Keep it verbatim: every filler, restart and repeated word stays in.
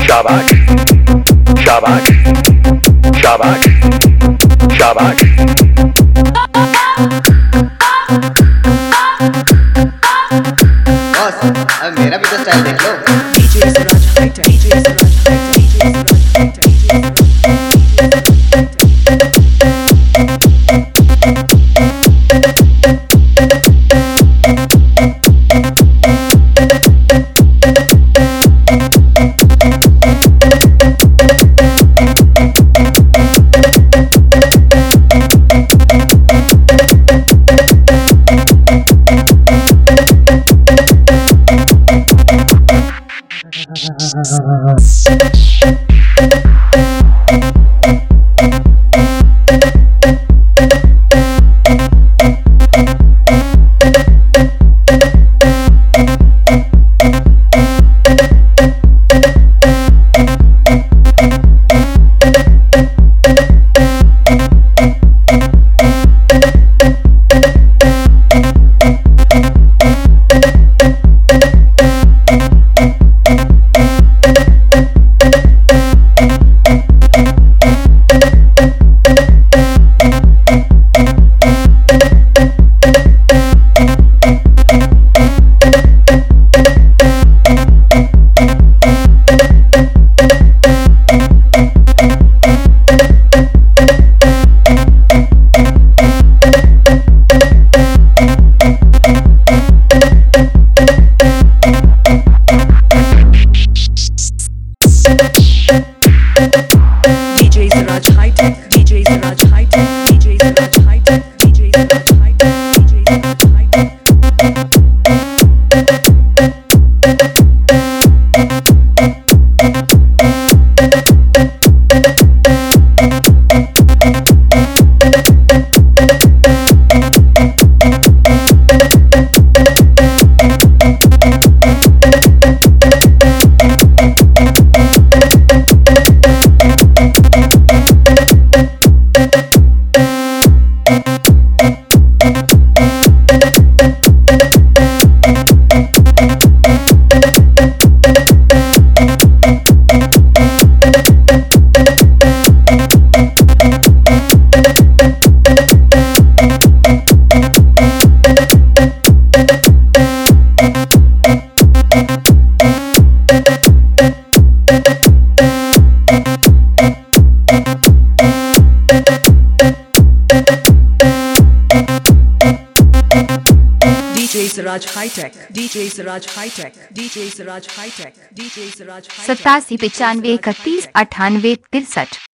शाबाश शाबाश शाबाश शाबाश बॉस अब मेरा भी तो स्टाइल देख लो। DJ Siraj hi tech DJ Siraj hi tech DJ Siraj hi tech Siraj hi tech DJ Siraj hi tech DJ Siraj hi tech DJ Siraj सत्तासी पचानवे इकतीस अठानवे तिरसठ।